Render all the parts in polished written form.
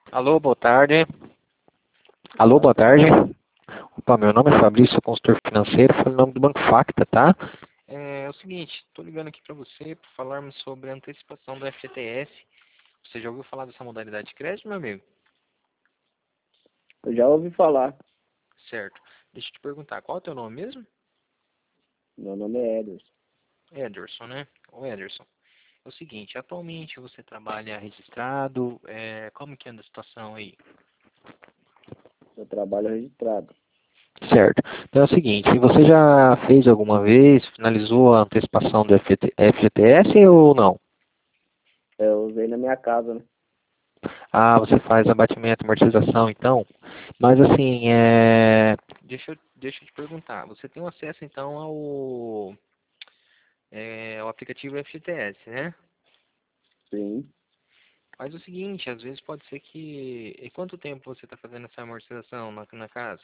Alô, boa tarde. Alô, boa tarde. Opa, meu nome é Fabrício, consultor financeiro, falo em nome do Banco Facta, tá? É o seguinte, estou ligando aqui para você para falarmos sobre a antecipação do FGTS. Você já ouviu falar dessa modalidade de crédito, meu amigo? Eu já ouvi falar. Certo. Deixa eu te perguntar, qual é o teu nome mesmo? Meu nome é Ederson. Ederson, né? Ô Ederson, é o seguinte, atualmente você trabalha registrado, como que anda a situação aí? Eu trabalho registrado. Certo. Então é o seguinte, você já fez alguma vez, finalizou a antecipação do FGTS ou não? Eu usei na minha casa, né? Ah, você faz abatimento, amortização, então. Mas assim, deixa eu te perguntar. Você tem um acesso então ao aplicativo FGTS, né? Sim. Faz o seguinte, às vezes pode ser que. E quanto tempo você está fazendo essa amortização na casa?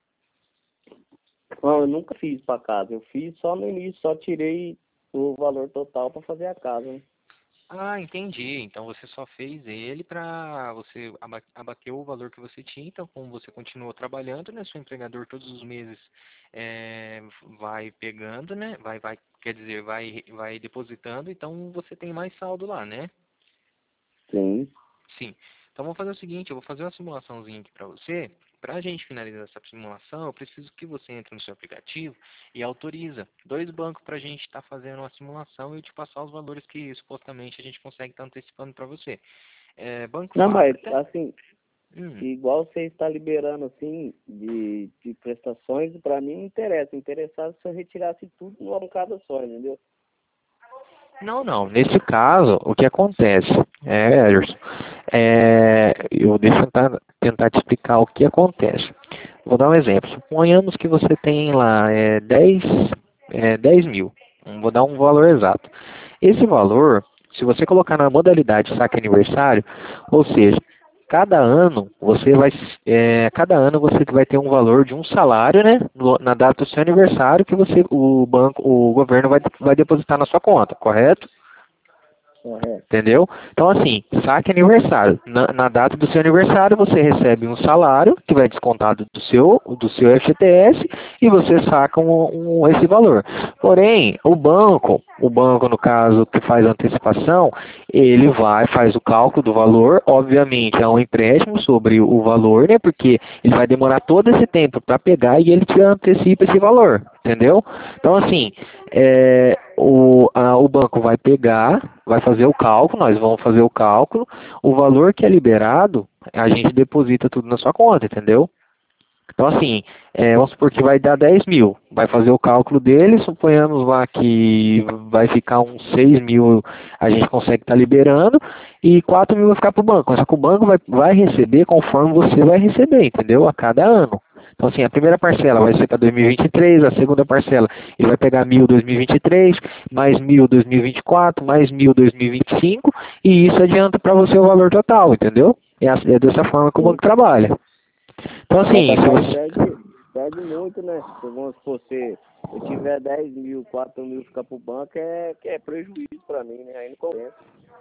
Não, eu nunca fiz para casa. Eu fiz só no início, só tirei o valor total para fazer a casa, né? Ah, entendi. Então você só fez ele para você abater o valor que você tinha. Então, como você continuou trabalhando, né? Seu empregador todos os meses vai pegando, né? Quer dizer, vai depositando. Então você tem mais saldo lá, né? Sim. Sim. Então vamos fazer o seguinte, eu vou fazer uma simulaçãozinha aqui para você. Para a gente finalizar essa simulação, eu preciso que você entre no seu aplicativo e autoriza dois bancos para a gente estar fazendo uma simulação e eu te passar os valores que supostamente a gente consegue estar antecipando para você. Banco Não, mas Facta. assim, Hum. igual você está liberando assim de prestações, para mim não interessa. Interessava se eu retirasse tudo numa bancada só, entendeu? Não, não. Nesse caso, o que acontece? Ederson, deixa eu tentar te explicar o que acontece. Vou dar um exemplo. Suponhamos que você tem lá 10 mil. Vou dar um valor exato. Esse valor, se você colocar na modalidade saque aniversário, ou seja, cada ano você vai ter um valor de um salário, né, na data do seu aniversário que o governo vai depositar na sua conta, correto? Correto. Entendeu? Então, assim, saque aniversário. Na data do seu aniversário, você recebe um salário que vai descontado do seu FGTS e você saca esse valor. Porém, o banco, no caso, que faz a antecipação, ele faz o cálculo do valor, obviamente é um empréstimo sobre o valor, né? Porque ele vai demorar todo esse tempo para pegar e ele te antecipa esse valor, entendeu? Então, assim, o banco vai fazer o cálculo, nós vamos fazer o cálculo, o valor que é liberado, a gente deposita tudo na sua conta, entendeu? Então, assim, vamos supor que vai dar 10 mil, vai fazer o cálculo dele, suponhamos lá que vai ficar uns 6 mil, a gente consegue estar liberando, e 4 mil vai ficar para o banco, só que o banco vai receber conforme você vai receber, entendeu? A cada ano. Então, assim, a primeira parcela vai ser para 2023, a segunda parcela ele vai pegar 1.000 2023, mais 1.000 2024, mais 1.000 2025, e isso adianta para você o valor total, entendeu? É dessa forma que o banco Sim. trabalha. Então, Mas assim, se também você. perde muito, né? Se vamos supor, se eu tiver 10 mil, 4 mil ficar pro banco, que é prejuízo para mim, né? Aí não compensa.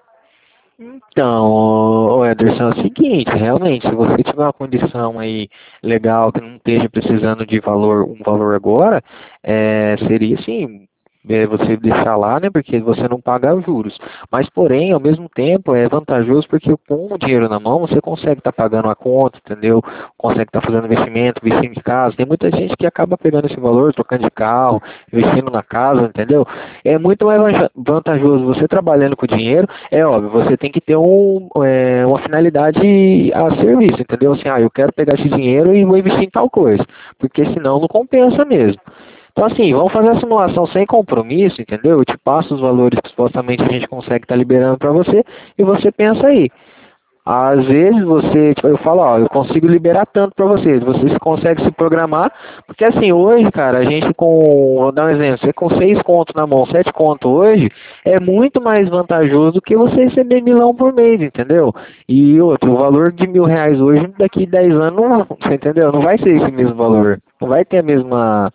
Então, ô Ederson, é o seguinte, realmente, se você tiver uma condição aí legal que não esteja precisando de um valor agora, seria assim, você deixar lá, né, porque você não paga os juros. Mas, porém, ao mesmo tempo, é vantajoso porque com o dinheiro na mão você consegue estar pagando a conta, entendeu? Consegue estar fazendo investimento, investindo em casa. Tem muita gente que acaba pegando esse valor, trocando de carro, investindo na casa, entendeu? É muito mais vantajoso você trabalhando com dinheiro. É óbvio, você tem que ter uma finalidade a serviço, entendeu? Assim, eu quero pegar esse dinheiro e vou investir em tal coisa, porque senão não compensa mesmo. Então, assim, vamos fazer a simulação sem compromisso, entendeu? Eu te passo os valores que supostamente a gente consegue estar liberando para você e você pensa aí. Às vezes eu falo, eu consigo liberar tanto para você consegue se programar, porque assim, hoje, cara, vou dar um exemplo, você com 6 contos na mão, 7 contos hoje, é muito mais vantajoso do que você receber milão por mês, entendeu? E outro, o valor de R$ 1.000 hoje, daqui 10 anos, você entendeu? Não vai ser esse mesmo valor, não vai ter a mesma,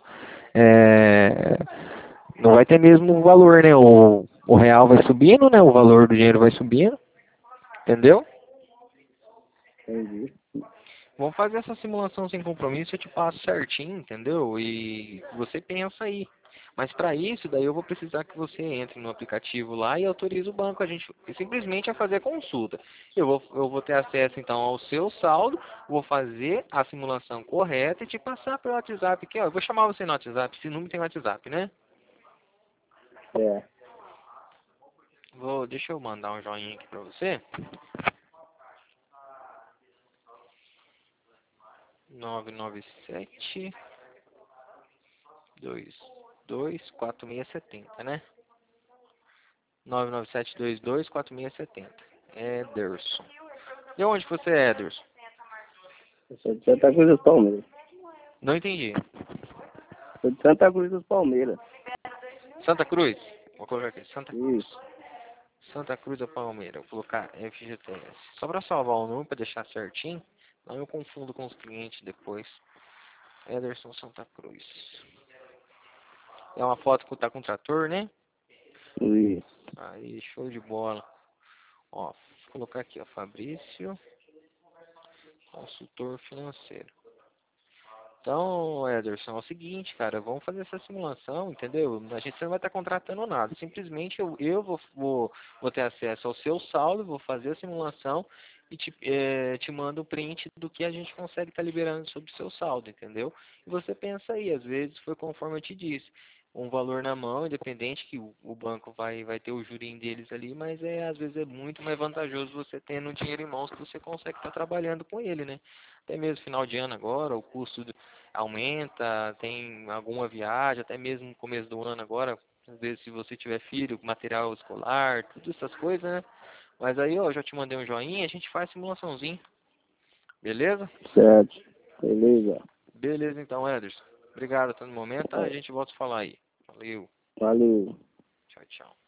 é, não vai ter mesmo valor, né? O real vai subindo, né? O valor do dinheiro vai subindo, entendeu? Entendi. Vamos fazer essa simulação sem compromisso, eu te passo certinho, entendeu? E você pensa aí. Mas para isso, daí eu vou precisar que você entre no aplicativo lá e autorize o banco a gente simplesmente a fazer a consulta. Eu vou ter acesso então ao seu saldo, vou fazer a simulação correta e te passar pelo WhatsApp aqui, ó. Eu vou chamar você no WhatsApp, esse número tem WhatsApp, né? É. Deixa eu mandar um joinha aqui para você. 997-22-4670, né? 997-22-4670. Ederson. De onde você é, Ederson? Eu sou de Santa Cruz dos Palmeiras. Não entendi. Sou de Santa Cruz dos Palmeiras. Santa Cruz? Vou colocar aqui. Santa Cruz. Isso. Santa Cruz da Palmeira. Vou colocar FGTS. Só para salvar o número, para deixar certinho. Não eu confundo com os clientes depois. Ederson Santa Cruz. É uma foto que tá com o trator, né? Isso. Aí, show de bola. Ó, vou colocar aqui, ó, Fabrício, consultor financeiro. Então, Ederson, é o seguinte, cara, vamos fazer essa simulação, entendeu? A gente não vai estar contratando nada. Simplesmente eu vou ter acesso ao seu saldo, vou fazer a simulação e te mando o print do que a gente consegue estar liberando sobre o seu saldo, entendeu? E você pensa aí, às vezes foi conforme eu te disse. Um valor na mão, independente que o banco vai ter o jurinho deles ali, mas às vezes é muito mais vantajoso você tendo o dinheiro em mãos que você consegue estar trabalhando com ele, né? Até mesmo final de ano agora, o custo aumenta, tem alguma viagem, até mesmo no começo do ano agora, às vezes se você tiver filho, material escolar, todas essas coisas, né? Mas aí, ó, eu já te mandei um joinha, a gente faz simulaçãozinho, beleza? Certo. Beleza. Beleza então, Ederson. Obrigado até no momento, tá? A É. gente volta a falar aí. Valeu. Valeu. Tchau, tchau.